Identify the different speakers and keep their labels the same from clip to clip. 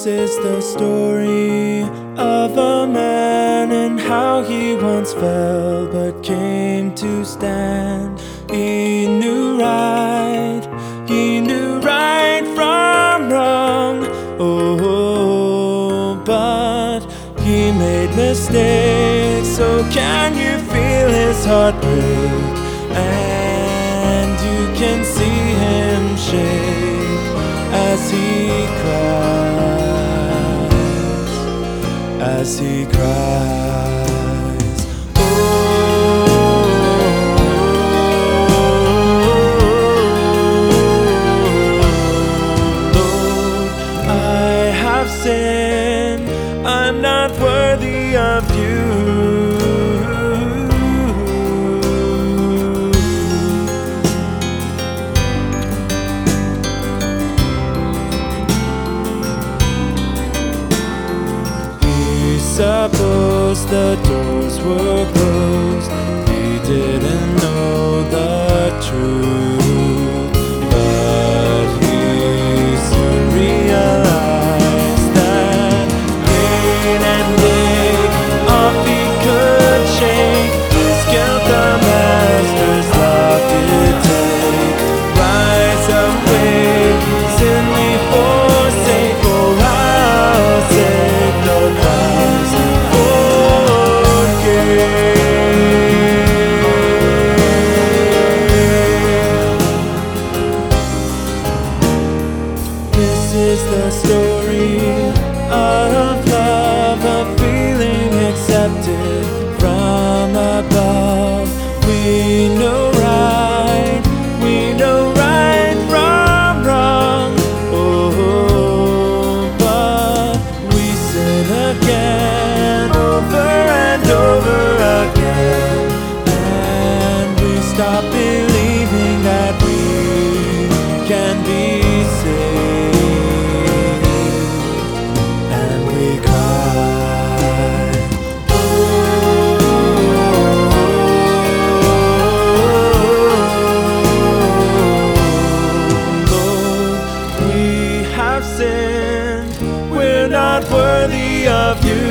Speaker 1: This is the story of a man and how he once fell but came to stand. He knew right from wrong. Oh, but he made mistakes. So can you feel his heart break? And you can see him shake as he cries. Oh, Lord, I have sinned, I'm not worthy of you. Suppose the doors were closed, he didn't know the truth, but he soon realized that pain and ache off he could shake. His guilt the master's love did take. Rise up, wake, sin we forsake, for our sake the Christ. This is the story of love, a feeling accepted from above. We know right from wrong. Oh, but we sin again, over and over again, and we stop believing that we can be saved, and we cry. Oh, Lord, we have sinned, we're not worthy of you.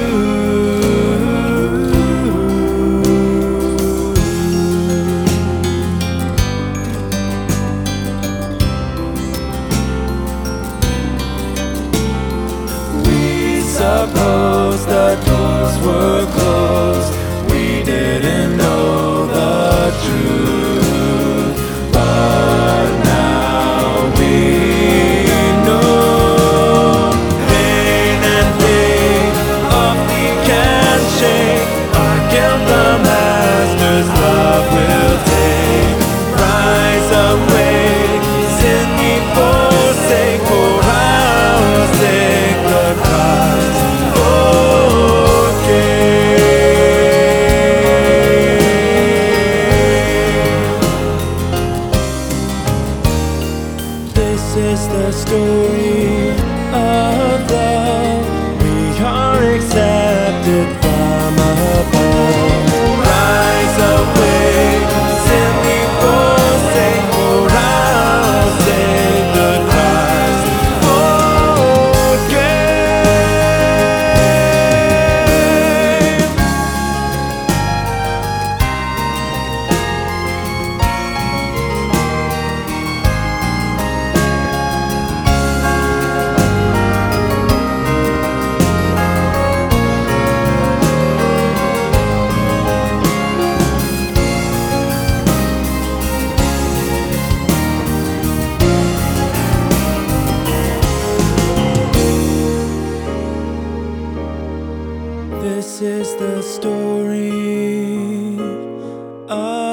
Speaker 1: Suppose the doors were closed, we didn't know the truth, but now we know. Pain and pain off we can shake, our guilt the master's love will take. Rise awake, sin we forsake, for our sake the Christ. This is the story of love. We are accepted from above. Rise awake, sin we forsake, for our sake the Christ This is the story of